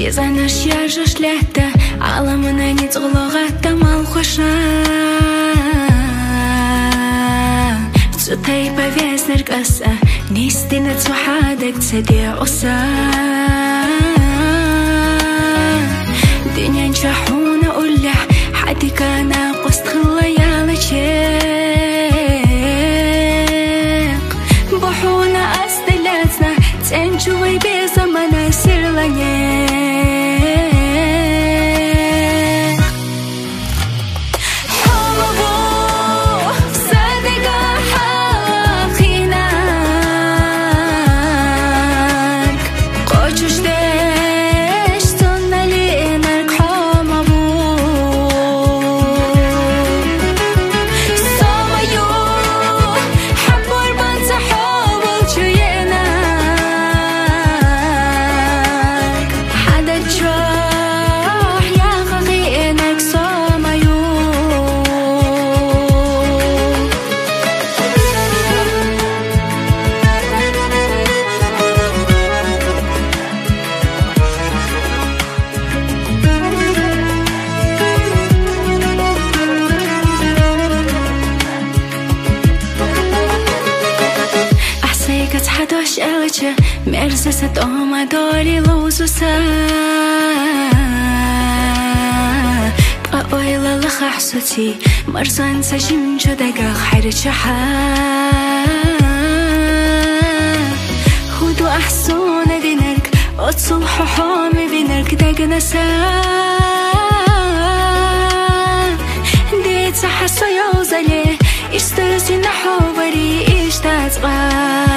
Чезанаш яжаш лето, аламына не цглогата малхоша. Цутай повезнер каса, нистина цухадек цеде оса. Динyan шахуна улля, حد كان قصد خليالي شيق بحونا أستلاتنا تنجوي بزمنا سرلانيق حمبو صدقا حقيناك قوشش ديش تنالينك حمبو ساميو حبور بانتا حوال جويناك حدا تروح يا غغينك ساميو أحسيك تحدوش ألجة مرزسة أما دوري لوزوسا بقويلة لخحصتي مرزان سجم جدقا خير شحا خدو أحسون دينك أتصلح حامي بينك دقنسا ديت سحسو يوزالي اشترسي نحو بري اشتاتقا